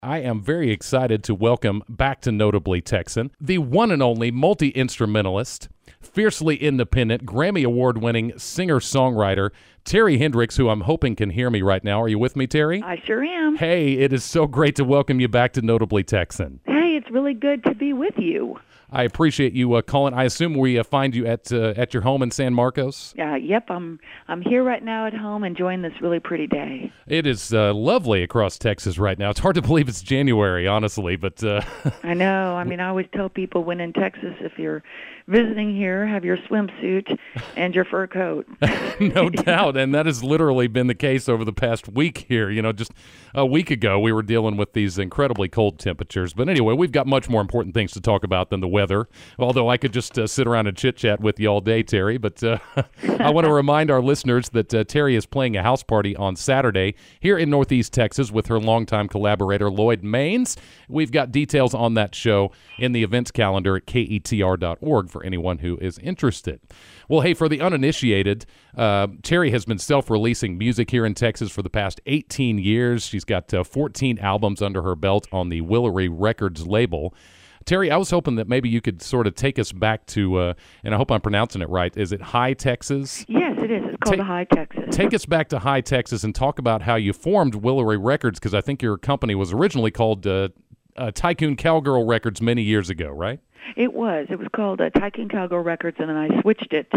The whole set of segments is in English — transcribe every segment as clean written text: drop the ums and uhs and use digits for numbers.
I am very excited to welcome back to Notably Texan, the one and only multi-instrumentalist, fiercely independent, Grammy Award-winning singer-songwriter, Terry Hendricks, who I'm hoping can hear me right now. Are you with me, Terry? I sure am. Hey, it is so great to welcome you back to Notably Texan. Hey, it's really good to be with you. I appreciate you calling. I assume we find you at your home in San Marcos? Yep, I'm here right now at home enjoying this really pretty day. It is lovely across Texas right now. It's hard to believe it's January, honestly, but... I know. I mean, I always tell people when in Texas, if you're visiting here, have your swimsuit and your fur coat. No doubt, and that has literally been the case over the past week here. You know, just a week ago, we were dealing with these incredibly cold temperatures. But anyway, we've got much more important things to talk about than the weather, although I could just sit around and chit-chat with you all day, Terry. But I want to remind our listeners that Terry is playing a house party on Saturday here in Northeast Texas with her longtime collaborator, Lloyd Maines. We've got details on that show in the events calendar at ketr.org for anyone who is interested. Well, hey, for the uninitiated, Terry has been self-releasing music here in Texas for the past 18 years. She's got 14 albums under her belt on the Willery Records label. Terry, I was hoping that maybe you could sort of take us back to, and I hope I'm pronouncing it right, is it High Texas? Yes, it is. It's called the High Texas. Take us back to High Texas and talk about how you formed Willery Records, because I think your company was originally called Tycoon Cowgirl Records many years ago, right? It was. It was called Tycoon Cowgirl Records, and then I switched it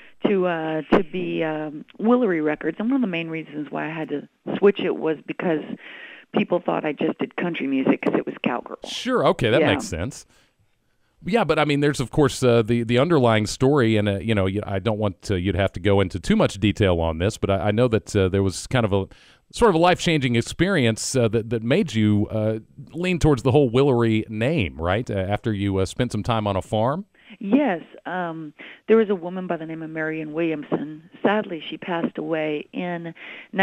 to be Willery Records. And one of the main reasons why I had to switch it was because people thought I just did country music because it was cowgirl. Sure, okay, that makes sense. Yeah, but I mean, there's of course the underlying story, and I don't want you to have to go into too much detail on this, but I know that there was kind of a sort of a life-changing experience that made you lean towards the whole Willery name, right? After you spent some time on a farm. Yes, there was a woman by the name of Marion Williamson. Sadly, she passed away in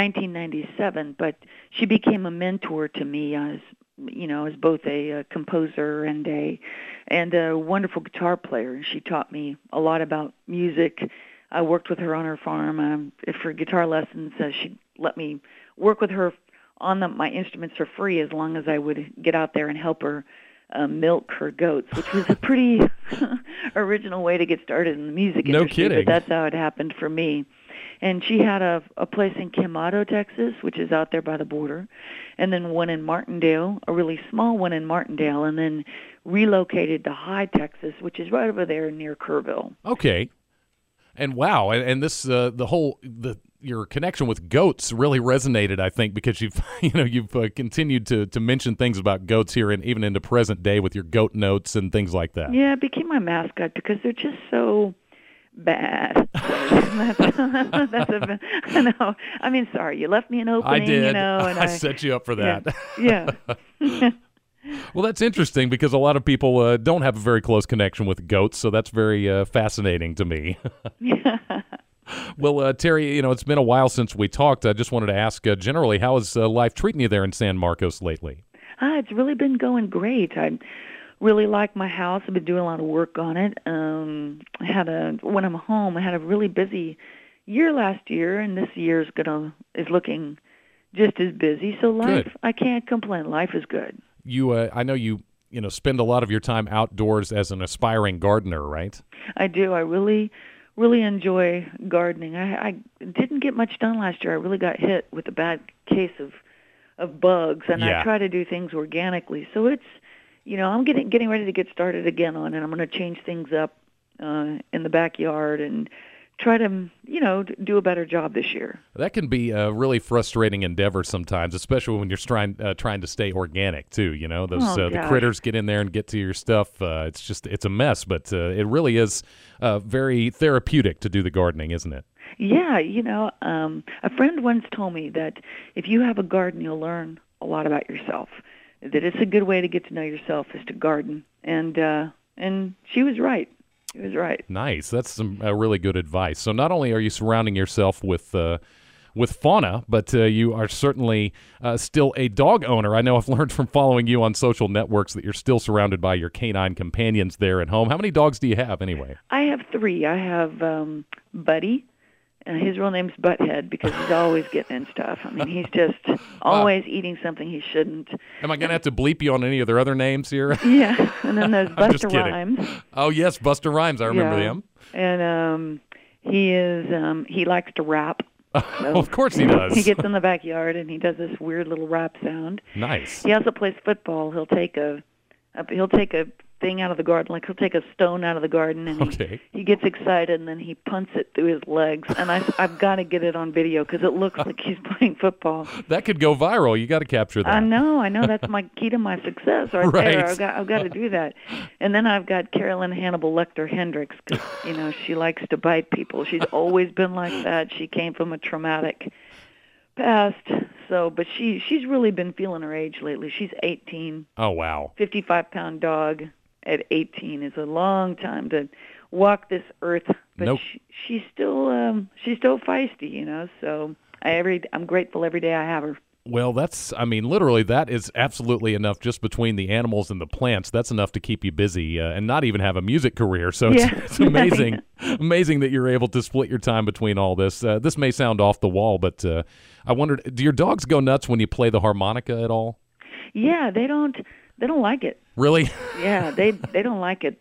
1997, but she became a mentor to me as both a composer and a wonderful guitar player. She taught me a lot about music. I worked with her on her farm for guitar lessons. She'd let me work with her on my instruments for free as long as I would get out there and help her milk her goats, which was a pretty original way to get started in the music industry. No kidding. But that's how it happened for me. And she had a place in Quemado, Texas, which is out there by the border, and then one in Martindale, a really small one in Martindale, and then relocated to High Texas, which is right over there near Kerrville. Okay. And wow, and this your connection with goats really resonated, I think, because you've continued to mention things about goats here and even into present day with your goat notes and things like that. Yeah, it became my mascot because they're just so bad. I know. I mean, sorry, you left me an opening. I did. And I set you up for that. Yeah. Well, that's interesting because a lot of people don't have a very close connection with goats, so that's very fascinating to me. Yeah. Well, Terry, it's been a while since we talked. I just wanted to ask, generally, how is life treating you there in San Marcos lately? It's really been going great. I really like my house. I've been doing a lot of work on it. When I'm home, I had a really busy year last year, and this year is looking just as busy. So life, good. I can't complain. Life is good. I know you spend a lot of your time outdoors as an aspiring gardener, right? I do. I really enjoy gardening. I didn't get much done last year. I really got hit with a bad case of bugs, and I try to do things organically. So it's, I'm getting ready to get started again on it. I'm going to change things up in the backyard and try to, do a better job this year. That can be a really frustrating endeavor sometimes, especially when you're trying to stay organic too. The critters get in there and get to your stuff. It's a mess, but it really is very therapeutic to do the gardening, isn't it? Yeah, a friend once told me that if you have a garden, you'll learn a lot about yourself. That it's a good way to get to know yourself is to garden, and she was right. He was right. Nice. That's some really good advice. So not only are you surrounding yourself with fauna, but you are certainly still a dog owner. I know I've learned from following you on social networks that you're still surrounded by your canine companions there at home. How many dogs do you have anyway? I have 3. I have Buddy, his real name's Butthead because he's always getting in stuff. I mean, he's just always eating something he shouldn't. Am I going to have to bleep you on any of their other names here? Yeah, and then there's I'm just Busta kidding. Rhymes. Oh, yes, Busta Rhymes. I remember him. And he likes to rap. So Of course he does. He gets in the backyard and he does this weird little rap sound. Nice. He also plays football. He'll take a thing out of the garden, like he'll take a stone out of the garden, and he gets excited, and then he punts it through his legs. And I've got to get it on video because it looks like he's playing football. That could go viral. You got to capture that. I know. That's my key to my success right there. I've got to do that. And then I've got Carolyn Hannibal Lecter Hendricks because she likes to bite people. She's always been like that. She came from a traumatic past. So, but she's really been feeling her age lately. She's 18. Oh, wow. 55-pound dog at 18 is a long time to walk this earth. But Nope. she's still feisty, So I'm grateful every day I have her. Well, literally, that is absolutely enough just between the animals and the plants. That's enough to keep you busy and not even have a music career. So it's amazing, amazing that you're able to split your time between all this. This may sound off the wall, but I wondered, do your dogs go nuts when you play the harmonica at all? Yeah, they don't like it. Really? Yeah, they don't like it.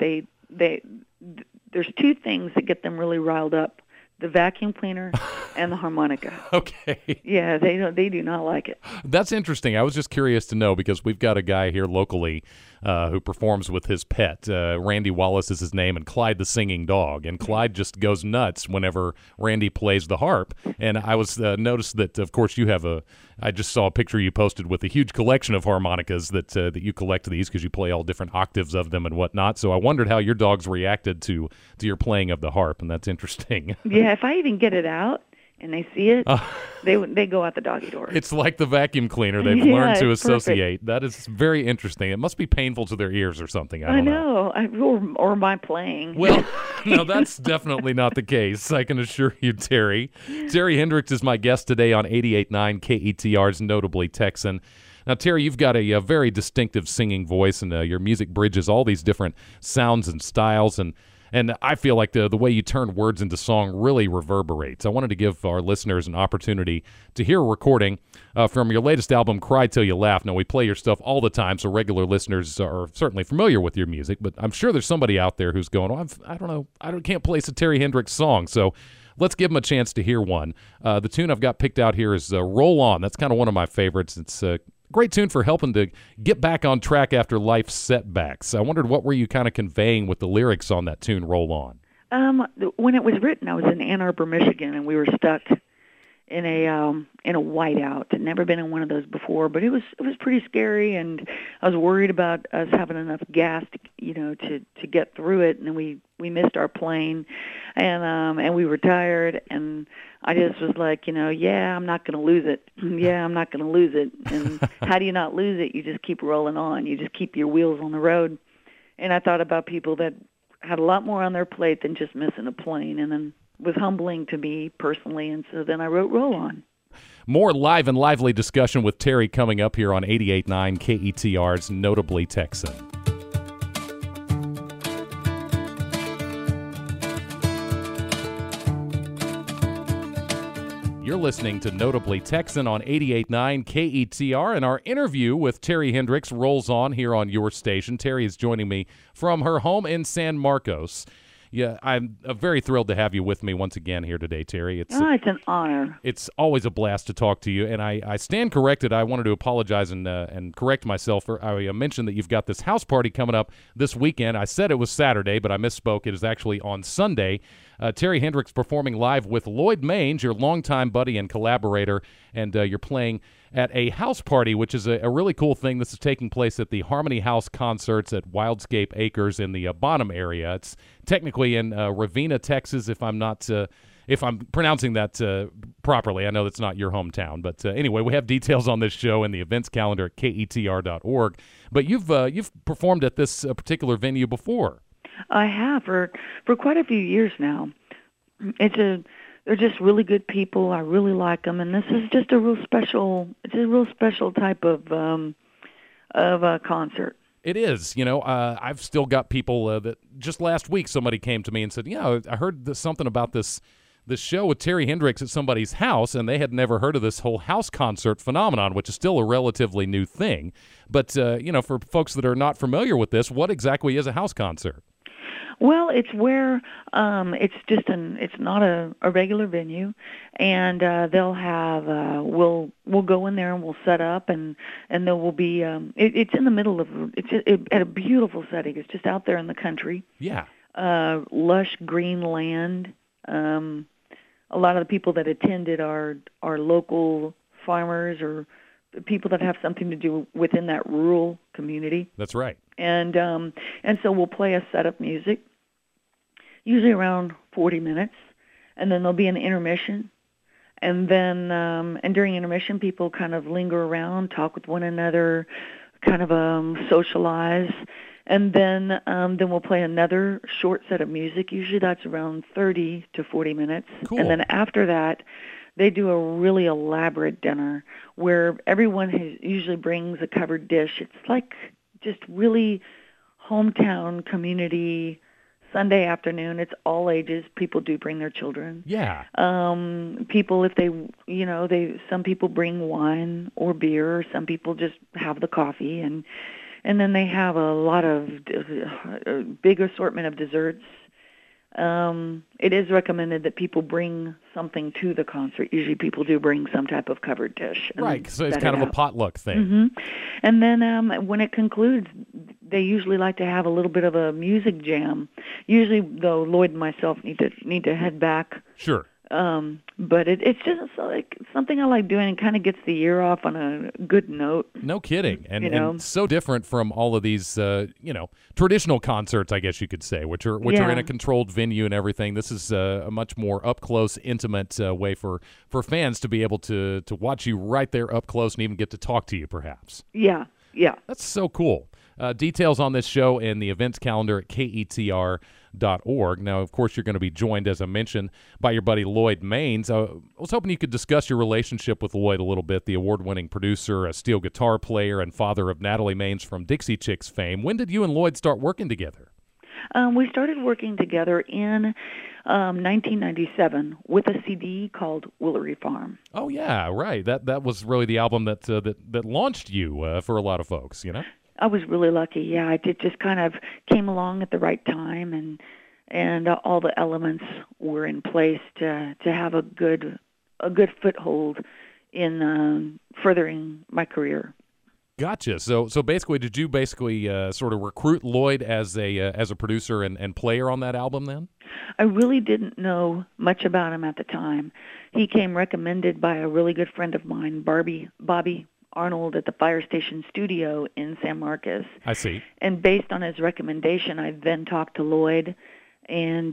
There's two things that get them really riled up: the vacuum cleaner and the harmonica. Okay. Yeah, they do not like it. That's interesting. I was just curious to know because we've got a guy here locally who performs with his pet. Randy Wallace is his name, and Clyde the singing dog. And Clyde just goes nuts whenever Randy plays the harp. And I was noticed that, of course, I just saw a picture you posted with a huge collection of harmonicas that you collect these because you play all different octaves of them and whatnot. So I wondered how your dogs reacted to your playing of the harp, and that's interesting. Yeah, if I even get it out and they see it, they go out the doggy door. It's like the vacuum cleaner. They've learned to associate. Perfect. That is very interesting. It must be painful to their ears or something. I don't know. Or my playing. Well, no, that's definitely not the case. I can assure you, Terry. Terry Hendricks is my guest today on 88.9 KETR's Notably Texan. Now, Terry, you've got a very distinctive singing voice, and your music bridges all these different sounds and styles, and I feel like the way you turn words into song really reverberates. I wanted to give our listeners an opportunity to hear a recording from your latest album, Cry Till You Laugh. Now, we play your stuff all the time, so regular listeners are certainly familiar with your music, but I'm sure there's somebody out there who's going, I don't know, can't place a Terry Hendricks song, so let's give them a chance to hear one. The tune I've got picked out here is Roll On. That's kind of one of my favorites. It's great tune for helping to get back on track after life's setbacks. I wondered, what were you kind of conveying with the lyrics on that tune, Roll On? When it was written, I was in Ann Arbor, Michigan, and we were stuck in a whiteout. I'd never been in one of those before, but it was pretty scary, and I was worried about us having enough gas to get through it. And then we missed our plane, and we were tired, and I just was like, I'm not going to lose it. Yeah, I'm not going to lose it. And how do you not lose it? You just keep rolling on. You just keep your wheels on the road. And I thought about people that had a lot more on their plate than just missing a plane, and then it was humbling to me personally, and so then I wrote Roll On. More live and lively discussion with Terry coming up here on 88.9 KETR's Notably Texan. You're listening to Notably Texan on 88.9 KETR, and our interview with Terry Hendricks rolls on here on your station. Terry is joining me from her home in San Marcos. Yeah, I'm very thrilled to have you with me once again here today, Terry. It's an honor. It's always a blast to talk to you, and I stand corrected. I wanted to apologize and correct myself. I mentioned that you've got this house party coming up this weekend. I said it was Saturday, but I misspoke. It is actually on Sunday. Terry Hendricks performing live with Lloyd Mange, your longtime buddy and collaborator, and you're playing at a house party, which is a really cool thing. This is taking place at the Harmony House Concerts at Wildscape Acres in the Bonham area. It's technically in Ravenna, Texas, if I'm pronouncing that properly. I know that's not your hometown, but anyway, we have details on this show in the events calendar at ketr.org. But you've performed at this particular venue before. I have for quite a few years now. They're just really good people. I really like them, and this is just a real special. It's a real special type of a concert. It is. I've still got people that just last week somebody came to me and said, I heard something about this the show with Terry Hendricks at somebody's house, and they had never heard of this whole house concert phenomenon, which is still a relatively new thing. But, for folks that are not familiar with this, what exactly is a house concert? Well, it's where it's not a regular venue, and they'll have we'll go in there and we'll set up, and there will be it's in the middle of at a beautiful setting. It's just out there in the country. Yeah. Lush green land. A lot of the people that attended are local farmers or people that have something to do within that rural community. That's right. And so we'll play a set of music, usually around 40 minutes, and then there'll be an intermission. And then and during intermission, people kind of linger around, talk with one another, kind of socialize. And then we'll play another short set of music. Usually that's around 30 to 40 minutes. Cool. And then after that, they do a really elaborate dinner where everyone usually brings a covered dish. It's like just really hometown community Sunday afternoon. It's all ages. People do bring their children. Yeah. People, if some people bring wine or beer. Some people just have the coffee, and then they have a big assortment of desserts. It is recommended that people bring something to the concert. Usually people do bring some type of covered dish. Right, so it's kind of a potluck thing. Mm-hmm. And then when it concludes, they usually like to have a little bit of a music jam. Usually, though, Lloyd and myself need to head back. Sure. But it's just like something I like doing, and kind of gets the year off on a good note. No kidding, and so different from all of these, traditional concerts, I guess you could say, which are in a controlled venue and everything. This is a much more up close, intimate way for fans to be able to watch you right there up close and even get to talk to you, perhaps. Yeah. That's so cool. Details on this show and the events calendar at KETR.org. Now, of course, you're going to be joined, as I mentioned, by your buddy Lloyd Maines. I was hoping you could discuss your relationship with Lloyd a little bit, the award-winning producer, a steel guitar player, and father of Natalie Maines from Dixie Chicks fame. When did you and Lloyd start working together? We started working together in 1997 with a CD called Willery Farm. Oh, yeah, right. That was really the album that launched you for a lot of folks, you know? I was really lucky. Yeah, it just kind of came along at the right time, and all the elements were in place to have a good foothold in furthering my career. Gotcha. So basically, did you sort of recruit Lloyd as a producer and player on that album then? I really didn't know much about him at the time. He came recommended by a really good friend of mine, Bobby Arnold, at the Fire Station Studio in San Marcos. I see. And based on his recommendation, I then talked to Lloyd and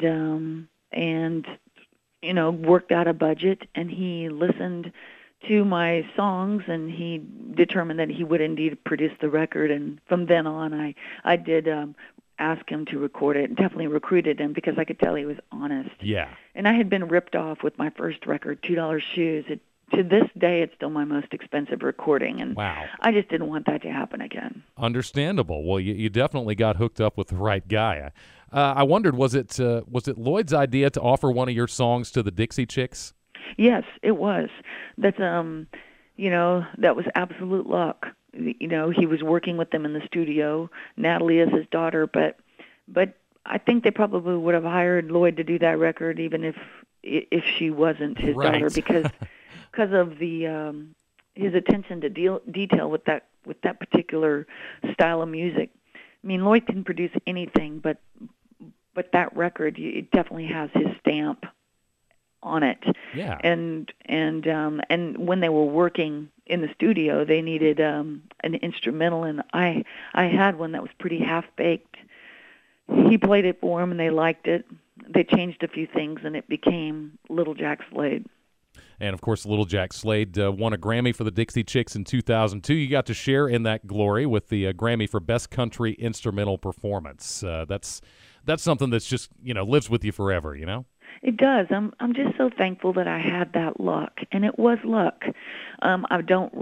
worked out a budget, and he listened to my songs, and he determined that he would indeed produce the record. And from then on, I did ask him to record it, and definitely recruited him because I could tell he was honest. Yeah. And I had been ripped off with my first record, $2 Shoes. To this day, it's still my most expensive recording, and wow. I just didn't want that to happen again. Understandable. Well, you definitely got hooked up with the right guy. I wondered, was it Lloyd's idea to offer one of your songs to the Dixie Chicks? Yes, it was. That's that was absolute luck. He was working with them in the studio. Natalie is his daughter, but I think they probably would have hired Lloyd to do that record even if she wasn't his daughter, because of the his attention to detail with that particular style of music. I mean, Lloyd can produce anything, but that record, it definitely has his stamp on it. Yeah. And when they were working in the studio, they needed an instrumental, and I had one that was pretty half baked. He played it for them, and they liked it. They changed a few things, and it became Little Jack Slade. And, of course, Little Jack Slade won a Grammy for the Dixie Chicks in 2002. You got to share in that glory with the Grammy for Best Country Instrumental Performance. That's something that's just, lives with you forever, you know? It does. I'm just so thankful that I had that luck, and it was luck. I don't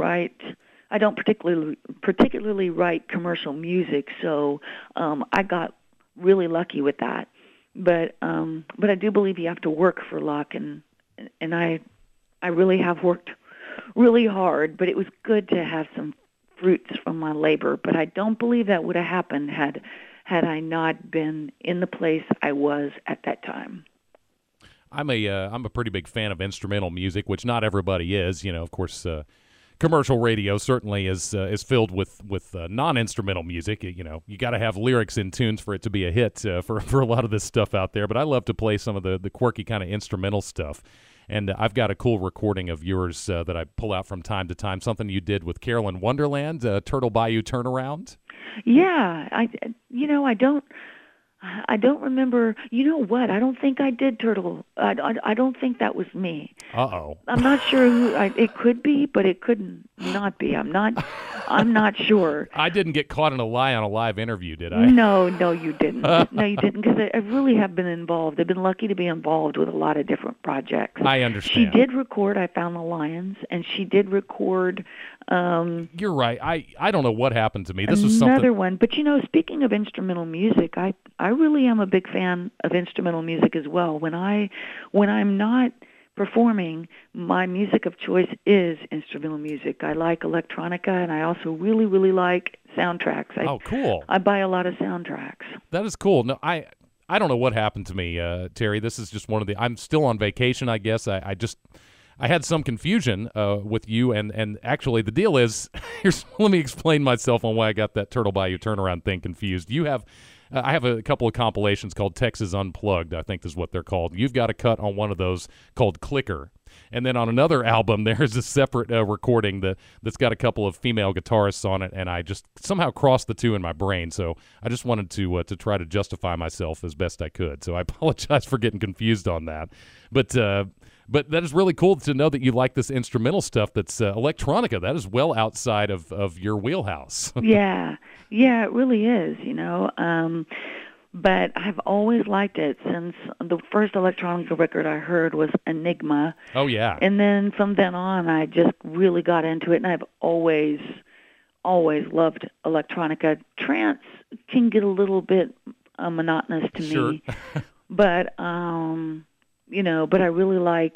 particularly write commercial music, so I got really lucky with that. but I do believe you have to work for luck, and I really have worked really hard, but it was good to have some fruits from my labor. But I don't believe that would have happened had I not been in the place I was at that time. I'm a pretty big fan of instrumental music, which not everybody is. Of course, commercial radio certainly is filled with non-instrumental music. You got to have lyrics and tunes for it to be a hit for a lot of this stuff out there. But I love to play some of the quirky kind of instrumental stuff. And I've got a cool recording of yours that I pull out from time to time, something you did with Carolyn Wonderland, Turtle Bayou Turnaround. Yeah, I don't remember. You know what? I don't think I did Turtle. I don't think that was me. Uh-oh. I'm not sure who. It could be, but it could not be. I'm not sure. I didn't get caught in a lie on a live interview, did I? No, you didn't. No, you didn't, because I really have been involved. I've been lucky to be involved with a lot of different projects. I understand. She did record I Found the Lions, and she did record... You're right. I don't know what happened to me. This was something... Another one. But, speaking of instrumental music, I really am a big fan of instrumental music as well. When I'm not performing, my music of choice is instrumental music. I like electronica, and I also really, really like soundtracks. Oh, cool. I buy a lot of soundtracks. That is cool. No, I don't know what happened to me, Terry. This is just one of the... I'm still on vacation, I guess. I had some confusion with you, and actually the deal is, let me explain myself on why I got that Turtle Bayou Turnaround thing confused. You have... I have a couple of compilations called Texas Unplugged, I think is what they're called. You've got a cut on one of those called Clicker. And then on another album, there's a separate recording that's got a couple of female guitarists on it, and I just somehow crossed the two in my brain. So I just wanted to try to justify myself as best I could. So I apologize for getting confused on that. But that is really cool to know that you like this instrumental stuff that's electronica. That is well outside of your wheelhouse. Yeah, it really is, but I've always liked it since the first electronica record I heard was Enigma. Oh, yeah. And then from then on, I just really got into it, and I've always loved electronica. Trance can get a little bit monotonous to sure. me, but but I really like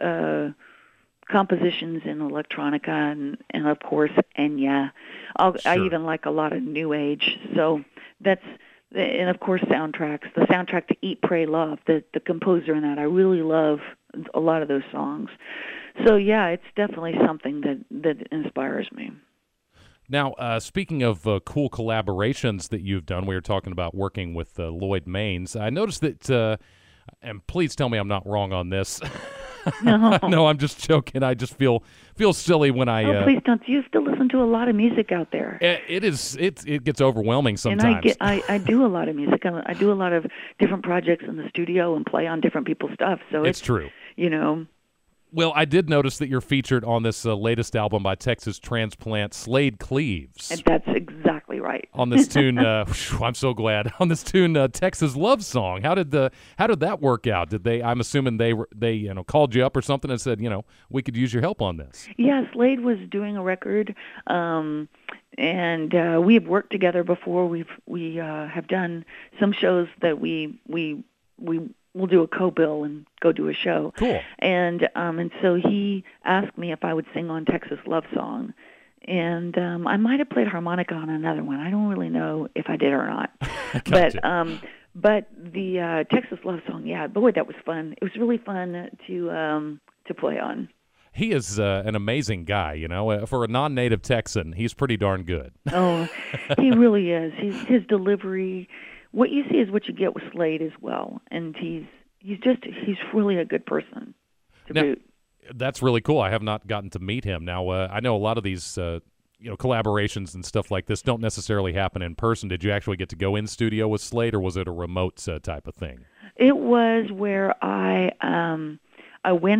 compositions in electronica and of course Enya. Sure. I even like a lot of new age. So and of course soundtracks. The soundtrack to Eat, Pray, Love. The composer in that, I really love a lot of those songs. So yeah, it's definitely something that inspires me. Now, speaking of cool collaborations that you've done, we were talking about working with Lloyd Maines. I noticed that, and please tell me I'm not wrong on this. No. No, I'm just joking. I just feel silly when I... Oh, please don't. You still listen to a lot of music out there. It gets overwhelming sometimes. And I do a lot of music. I do a lot of different projects in the studio and play on different people's stuff. So it's true. Well, I did notice that you're featured on this latest album by Texas transplant Slade Cleaves. And that's exactly right. On this tune, I'm so glad. On this tune, Texas Love Song. How did that work out? Did they? I'm assuming they called you up or something and said, we could use your help on this. Yeah, Slade was doing a record, and we have worked together before. We have done some shows that we'll do a co-bill and go do a show. Cool. And so he asked me if I would sing on Texas Love Song. And I might have played harmonica on another one. I don't really know if I did or not. Gotcha. But the Texas Love Song, yeah, boy, that was fun. It was really fun to play on. He is an amazing guy, For a non-native Texan, he's pretty darn good. Oh, he really is. His delivery... What you see is what you get with Slade as well, and he's really a good person to boot. That's really cool. I have not gotten to meet him. Now, I know a lot of these collaborations and stuff like this don't necessarily happen in person. Did you actually get to go in studio with Slade, or was it a remote type of thing? It was where I went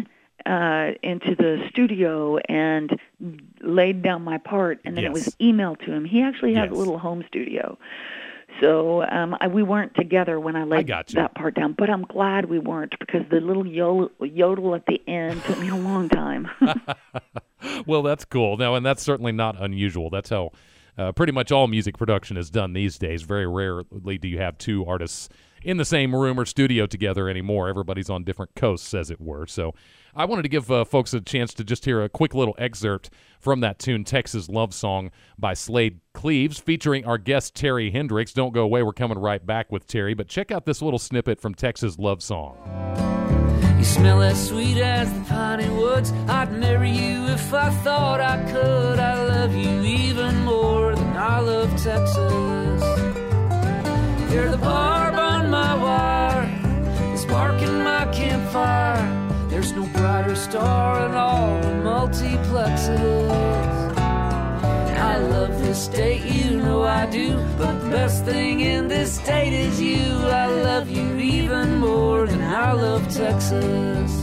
into the studio and laid down my part, and then it was emailed to him. He actually has a little home studio. So we weren't together when I laid that part down, but I'm glad we weren't, because the little yodel at the end took me a long time. Well, that's cool. No, and that's certainly not unusual. That's how pretty much all music production is done these days. Very rarely do you have two artists in the same room or studio together anymore. Everybody's on different coasts, as it were. So I wanted to give folks a chance to just hear a quick little excerpt from that tune, Texas Love Song by Slade Cleaves, featuring our guest Terry Hendricks. Don't go away. We're coming right back with Terry, but check out this little snippet from Texas Love Song. You smell as sweet as the piney woods. I'd marry you if I thought I could. I love you even more than I love Texas. You're the barb on my wire, the spark in my campfire. There's no brighter star in all the multiplexes. I love this state, you know I do, but the best thing in this state is you. I love you even more than I love Texas.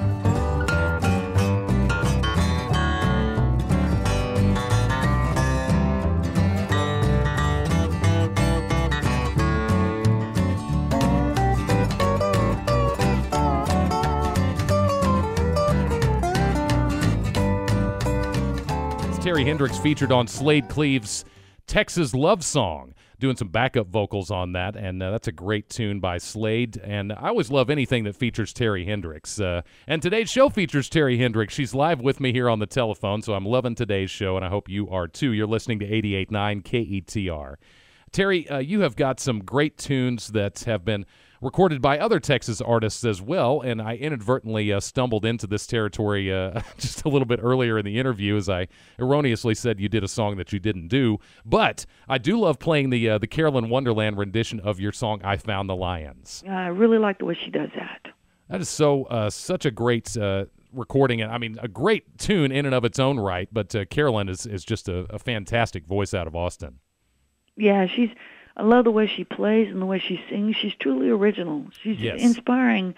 Terry Hendricks featured on Slade Cleaves' Texas Love Song, doing some backup vocals on that, and that's a great tune by Slade, and I always love anything that features Terry Hendricks. And today's show features Terry Hendricks. She's live with me here on the telephone, so I'm loving today's show, and I hope you are too. You're listening to 88.9 KETR. Terry, you have got some great tunes that have been recorded by other Texas artists as well, and I inadvertently stumbled into this territory just a little bit earlier in the interview as I erroneously said you did a song that you didn't do. But I do love playing the Carolyn Wonderland rendition of your song, I Found the Lions. I really like the way she does that. That is such a great recording. I mean, a great tune in and of its own right, but Carolyn is just a fantastic voice out of Austin. Yeah, I love the way she plays and the way she sings. She's truly original. She's inspiring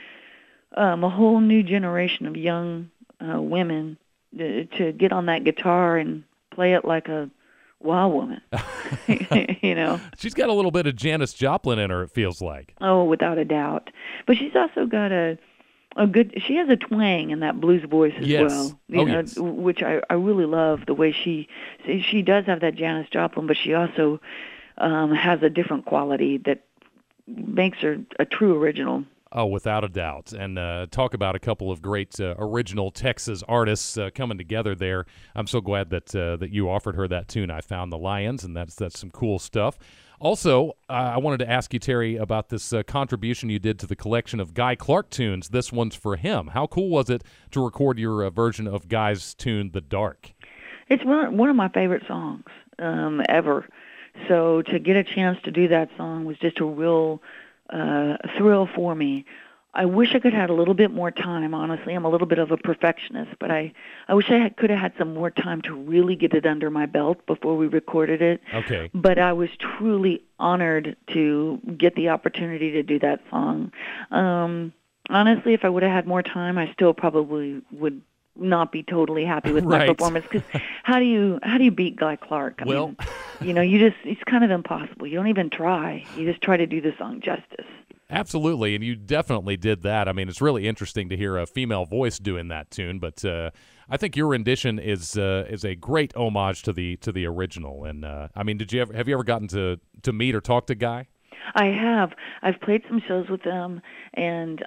a whole new generation of young women to get on that guitar and play it like a wild woman. You know, she's got a little bit of Janis Joplin in her, it feels like. Oh, without a doubt. But she's also got a good. She has a twang in that blues voice as well. You know, yes. Which I really love the way she does have that Janis Joplin, but she also has a different quality that makes her a true original. Oh, without a doubt. And talk about a couple of great original Texas artists coming together there. I'm so glad that you offered her that tune, I Found the Lions, and that's some cool stuff. Also, I wanted to ask you, Terry, about this contribution you did to the collection of Guy Clark tunes. This one's for him. How cool was it to record your version of Guy's tune, The Dark? It's one of my favorite songs ever. So to get a chance to do that song was just a real thrill for me. I wish I could have had a little bit more time, honestly. I'm a little bit of a perfectionist, but I wish I could have had some more time to really get it under my belt before we recorded it. Okay. But I was truly honored to get the opportunity to do that song. Honestly, if I would have had more time, I still probably would not be totally happy with my performance, because how do you beat Guy Clark? I mean, you know, it's kind of impossible. You don't even try. You just try to do the song justice. Absolutely, and you definitely did that. I mean, it's really interesting to hear a female voice doing that tune, but I think your rendition is a great homage to the original. And I mean, have you ever gotten to meet or talk to Guy? I have. I've played some shows with him, and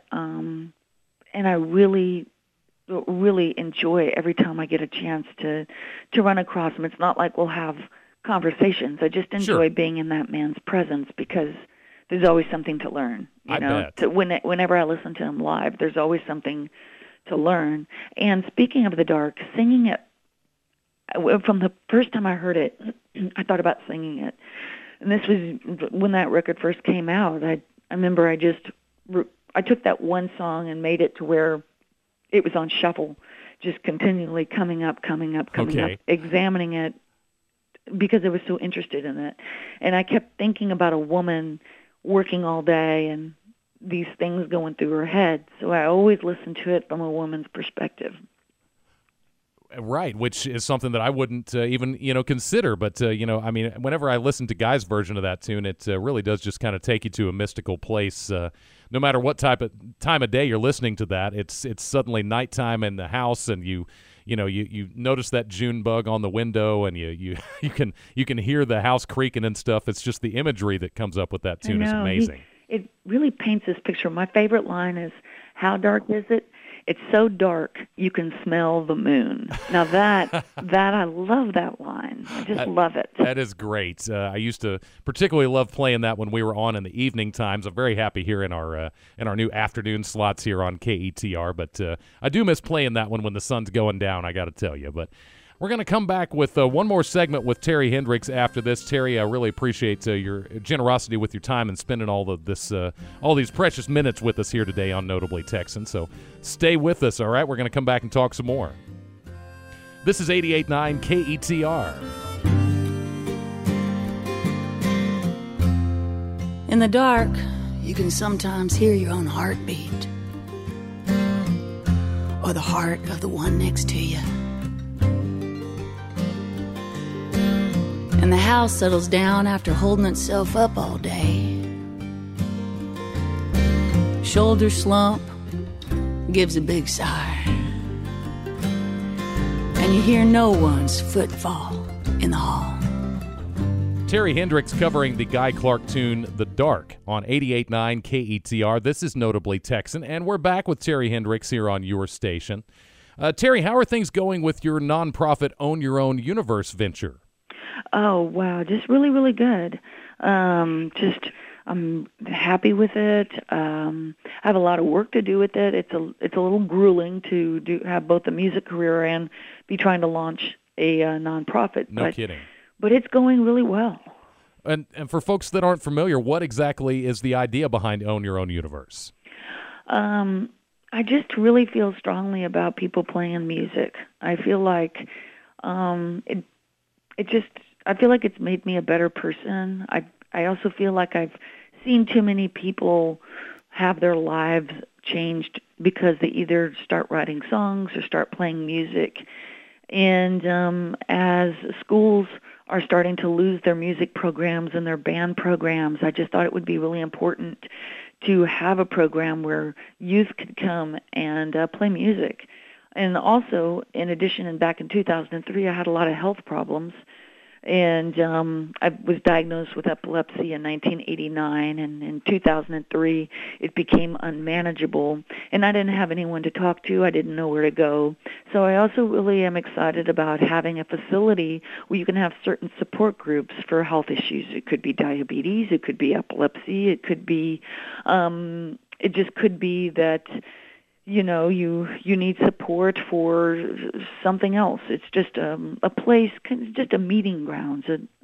I really enjoy every time I get a chance to run across him. It's not like we'll have conversations. I just enjoy being in that man's presence, because there's always something to learn. You know, whenever I listen to him live, there's always something to learn. And speaking of The Dark, singing it, from the first time I heard it, I thought about singing it. And this was when that record first came out. I remember I took that one song and made it to where it was on shuffle, just continually coming up, examining it, because I was so interested in it. And I kept thinking about a woman working all day and these things going through her head. So I always listen to it from a woman's perspective. Right, which is something that I wouldn't even, consider. But, I mean, whenever I listen to Guy's version of that tune, it really does just kind of take you to a mystical place. No matter what time of day you're listening to that, it's suddenly nighttime in the house, and you you notice that June bug on the window, and you can hear the house creaking and stuff. It's just the imagery that comes up with that tune is amazing. It really paints this picture. My favorite line is, "How dark is it? It's so dark you can smell the moon." Now that I love that line. I just love it. That is great. I used to particularly love playing that when we were on in the evening times. I'm very happy here in our new afternoon slots here on KETR, but I do miss playing that one when the sun's going down, I got to tell you. But we're going to come back with one more segment with Terry Hendricks after this. Terry, I really appreciate your generosity with your time and spending all these precious minutes with us here today on Notably Texan. So stay with us, all right? We're going to come back and talk some more. This is 88.9 KETR. In the dark, you can sometimes hear your own heartbeat, or the heart of the one next to you. And the house settles down after holding itself up all day. Shoulder slump, gives a big sigh. And you hear no one's footfall in the hall. Terry Hendricks covering the Guy Clark tune The Dark on 88.9 KETR. This is Notably Texan, and we're back with Terry Hendricks here on your station. Terry, how are things going with your nonprofit Own Your Own Universe venture? Oh, wow. Just really, really good. I'm happy with it. I have a lot of work to do with it. It's a little grueling to have both a music career and be trying to launch a nonprofit. No kidding. But it's going really well. And for folks that aren't familiar, what exactly is the idea behind Own Your Own Universe? I just really feel strongly about people playing music. I feel like I feel like it's made me a better person. I also feel like I've seen too many people have their lives changed because they either start writing songs or start playing music. And as schools are starting to lose their music programs and their band programs, I just thought it would be really important to have a program where youth could come and play music. And also, in addition, back in 2003, I had a lot of health problems. And I was diagnosed with epilepsy in 1989, and in 2003 it became unmanageable, and I didn't have anyone to talk to. I didn't know where to go. So I also really am excited about having a facility where you can have certain support groups for health issues. It could be diabetes, it could be epilepsy, it could be, it just could be that you need support for something else. It's just a place, just a meeting grounds,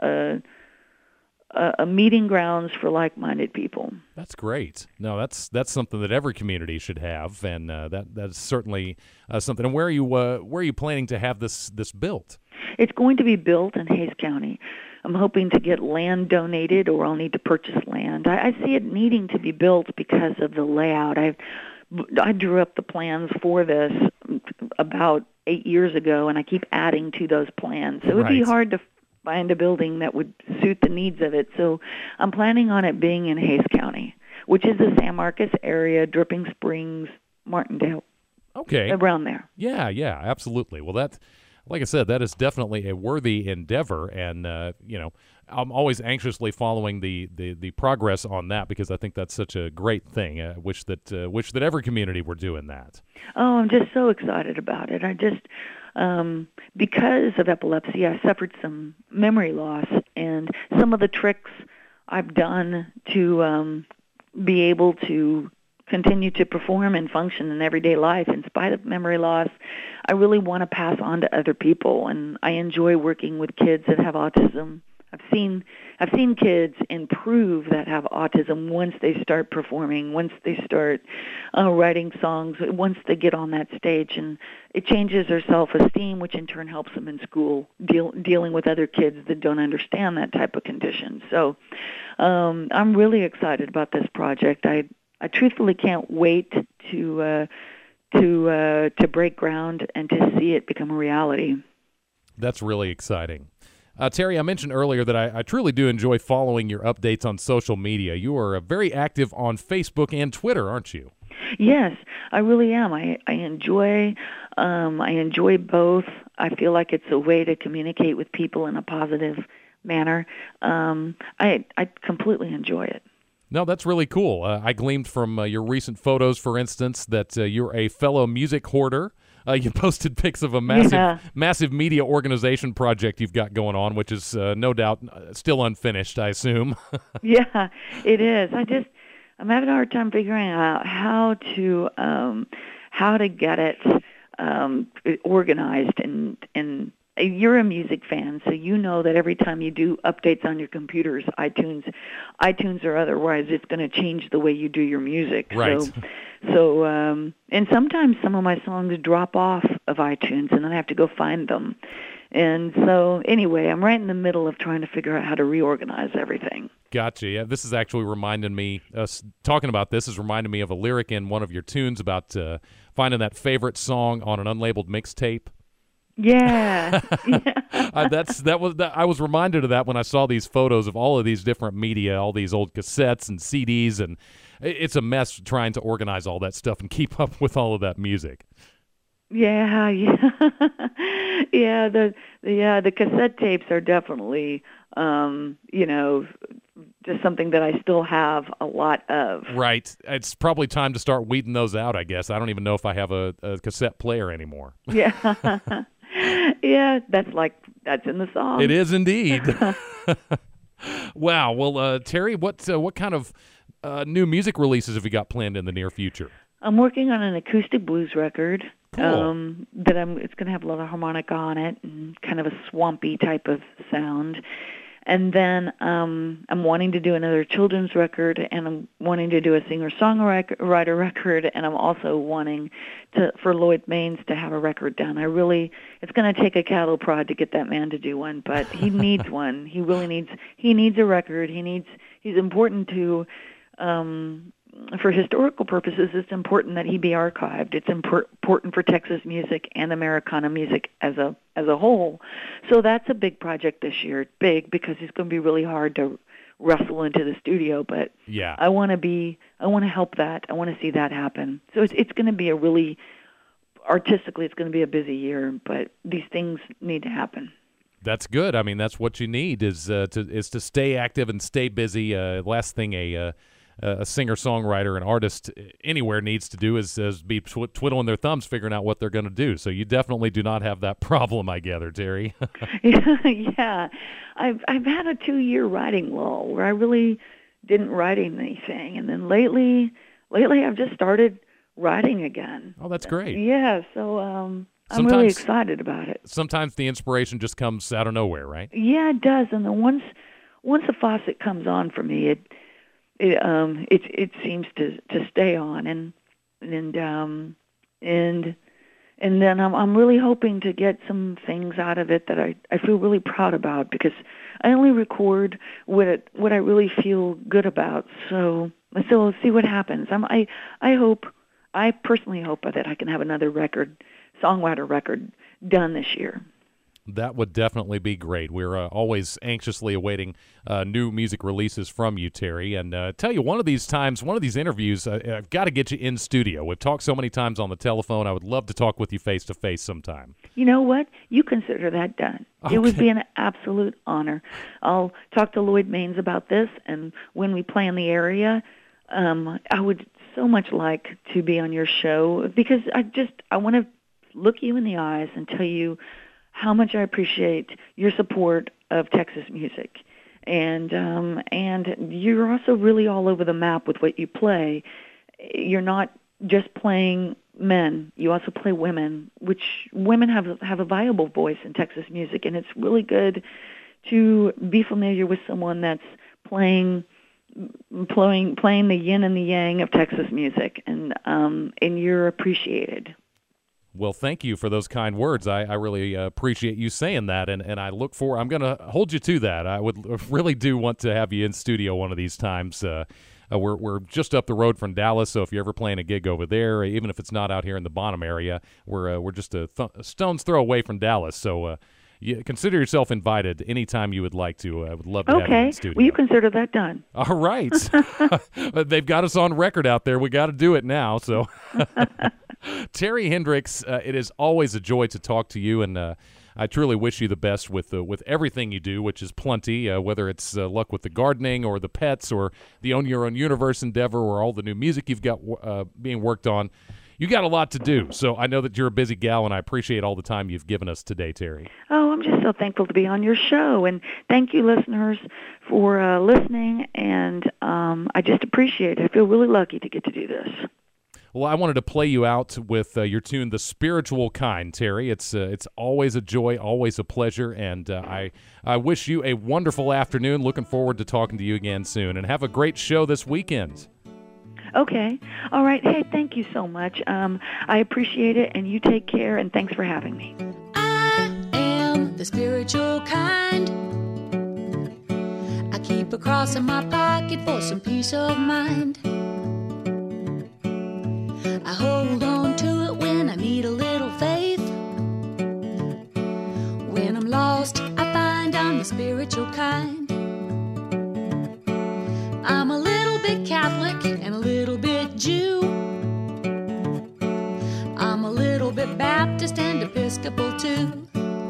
a meeting grounds for like-minded people. That's great. No, that's something that every community should have, and that's certainly something. And where are you planning to have this built? It's going to be built in Hays County. I'm hoping to get land donated, or I'll need to purchase land. I see it needing to be built because of the layout. I drew up the plans for this about 8 years ago, and I keep adding to those plans. So it would be hard to find a building that would suit the needs of it. So I'm planning on it being in Hays County, which is the San Marcos area, Dripping Springs, Martindale. Okay. Around there. Yeah, absolutely. Well, like I said, that is definitely a worthy endeavor, and I'm always anxiously following the progress on that, because I think that's such a great thing. I wish that every community were doing that. Oh, I'm just so excited about it. I just because of epilepsy, I suffered some memory loss, and some of the tricks I've done to be able to continue to perform and function in everyday life in spite of memory loss, I really want to pass on to other people. And I enjoy working with kids that have autism. I've seen kids improve that have autism once they start performing, once they start writing songs, once they get on that stage, and it changes their self-esteem, which in turn helps them in school dealing with other kids that don't understand that type of condition. So I'm really excited about this project. I truthfully can't wait to break ground and to see it become a reality. That's really exciting. Terry, I mentioned earlier that I truly do enjoy following your updates on social media. You are very active on Facebook and Twitter, aren't you? Yes, I really am. I enjoy both. I feel like it's a way to communicate with people in a positive manner. I completely enjoy it. No, that's really cool. I gleaned from your recent photos, for instance, that you're a fellow music hoarder. You posted pics of a massive media organization project you've got going on, which is no doubt still unfinished, I assume. Yeah, it is. I'm having a hard time figuring out how to get it organized and you're a music fan, so you know that every time you do updates on your computers, iTunes or otherwise, it's going to change the way you do your music. Right. So, and sometimes some of my songs drop off of iTunes, and then I have to go find them. And so, anyway, I'm right in the middle of trying to figure out how to reorganize everything. Gotcha. Yeah, this is actually reminding me, talking about this is reminding me of a lyric in one of your tunes about finding that favorite song on an unlabeled mixtape. Yeah. I was reminded of that when I saw these photos of all of these different media, all these old cassettes and CDs, and it's a mess trying to organize all that stuff and keep up with all of that music. Yeah. Yeah, the cassette tapes are definitely just something that I still have a lot of. Right. It's probably time to start weeding those out, I guess. I don't even know if I have a cassette player anymore. Yeah. Yeah, that's in the song. It is indeed. Wow. Well, Terry, what kind of new music releases have you got planned in the near future? I'm working on an acoustic blues record. Cool. It's going to have a lot of harmonica on it and kind of a swampy type of sound. And then I'm wanting to do another children's record, and I'm wanting to do a singer-songwriter record, and I'm also wanting for Lloyd Maines to have a record done. It's going to take a cattle prod to get that man to do one, but he needs one. He needs a record. He's important to, for historical purposes, it's important that he be archived. It's important for Texas music and Americana music as a whole. So that's a big project this year. Big because it's going to be really hard to wrestle into the studio, but yeah. I want to help that. I want to see that happen. So it's going to be artistically, it's going to be a busy year, but these things need to happen. That's good. I mean, that's what you need is to stay active and stay busy. Last thing a singer-songwriter, an artist anywhere needs to do is be twiddling their thumbs figuring out what they're going to do. So you definitely do not have that problem, I gather, Terry. Yeah. I've had a 2-year writing lull where I really didn't write anything. And then lately I've just started writing again. Oh, that's great. Yeah, so I'm really excited about it. Sometimes the inspiration just comes out of nowhere, right? Yeah, it does. And then once a faucet comes on for me, it seems to stay on, and then I'm really hoping to get some things out of it that I feel really proud about, because I only record what I really feel good about. So we'll see what happens. I personally hope that I can have another songwriter record done this year. That would definitely be great. We're always anxiously awaiting new music releases from you, Terry. And tell you, one of these interviews, I've got to get you in studio. We've talked so many times on the telephone. I would love to talk with you face-to-face sometime. You know what? You consider that done. Okay. It would be an absolute honor. I'll talk to Lloyd Maines about this, and when we play in the area, I would so much like to be on your show, because I want to look you in the eyes and tell you how much I appreciate your support of Texas music. And you're also really all over the map with what you play. You're not just playing men. You also play women, which women have a viable voice in Texas music, and it's really good to be familiar with someone that's playing the yin and the yang of Texas music, and you're appreciated. Well, thank you for those kind words. I really appreciate you saying that, and I look forward. I'm going to hold you to that. I would really do want to have you in studio one of these times. We're just up the road from Dallas, so if you're ever playing a gig over there, even if it's not out here in the Bonham area, we're just a stone's throw away from Dallas. So you consider yourself invited anytime you would like to. I would love to have you in Okay. the studio. Well, you consider that done. All right. They've got us on record out there. We got to do it now. So, Terry Hendricks, it is always a joy to talk to you, and I truly wish you the best with everything you do, which is plenty, whether it's luck with the gardening or the pets or the Own Your Own Universe endeavor or all the new music you've got being worked on. You got a lot to do, so I know that you're a busy gal, and I appreciate all the time you've given us today, Terry. Oh, I'm just so thankful to be on your show, and thank you, listeners, for listening, and I just appreciate it. I feel really lucky to get to do this. Well, I wanted to play you out with your tune, The Spiritual Kind, Terry. It's always a joy, always a pleasure, and I wish you a wonderful afternoon. Looking forward to talking to you again soon, and have a great show this weekend. Okay. All right. Hey, thank you so much. I appreciate it, and you take care, and thanks for having me. I am the spiritual kind. I keep a cross in my pocket for some peace of mind. I hold on to it when I need a little faith. When I'm lost, I find I'm the spiritual kind. I'm a little bit Catholic and a little bit Jew. I'm a little bit Baptist and Episcopal too.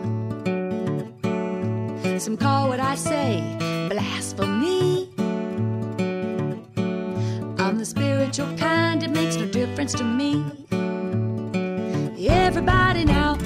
Some call what I say blasphemy. I'm the spiritual kind, it makes no difference to me. Everybody now